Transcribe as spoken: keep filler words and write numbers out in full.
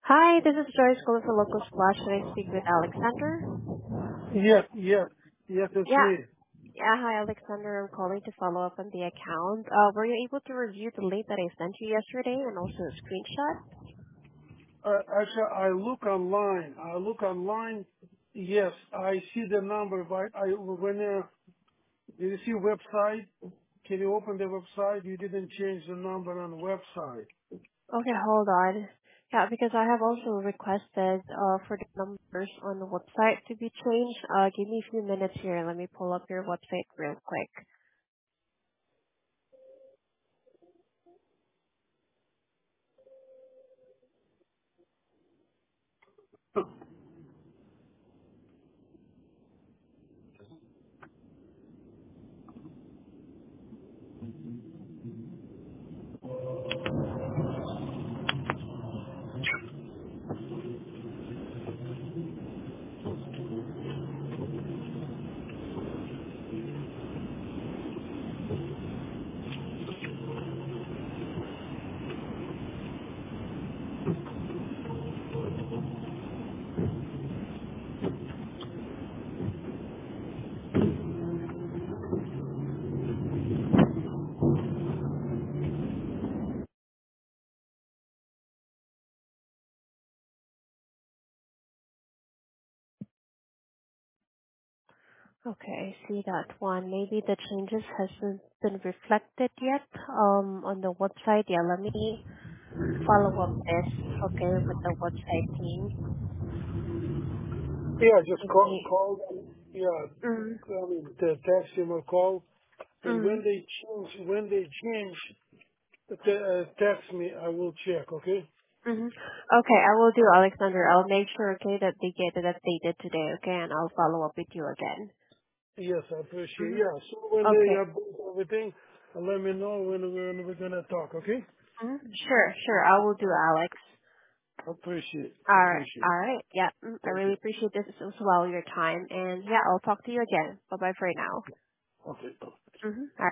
Hi, this is Joyce calling for Local Splash. Can I speak with Alexander? Yes, yes, yes, it's Yeah. me. Yeah, hi Alexander. I'm calling to follow up on the account. Uh, were you able to review the link that I sent you yesterday and also a screenshot? Uh, actually, I look online. I look online. Yes, I see the number. But I when uh, you see website, can you open the website? You didn't change the number on the website. Okay, hold on. Yeah, because I have also requested uh, for the numbers on the website to be changed. Uh, give me a few minutes here. Let me pull up your website real quick. Okay, I see that one. Maybe the changes hasn't been reflected yet um, on the website. Yeah, let me follow up this, okay, with the website team. Yeah, just Give call, me, call. Yeah, mm, I mean, the text him or call. And mm, when they change, when they change, the, uh, text me. I will check. Okay. mm. Okay, I will do, Alexander. I'll make sure, okay, that they get it updated today, okay, and I'll follow up with you again. Yes, I appreciate. Mm. Yeah. So when they Okay. update everything, uh, let me know when when we're gonna talk. Okay. Mm. Sure, sure, I will do, Alex. Appreciate. Alright, Appreciate. alright, yeah, mm, I Thank really you. appreciate this as well, your time, and yeah, I'll talk to you again. Bye-bye for now. Okay. Mm-hmm.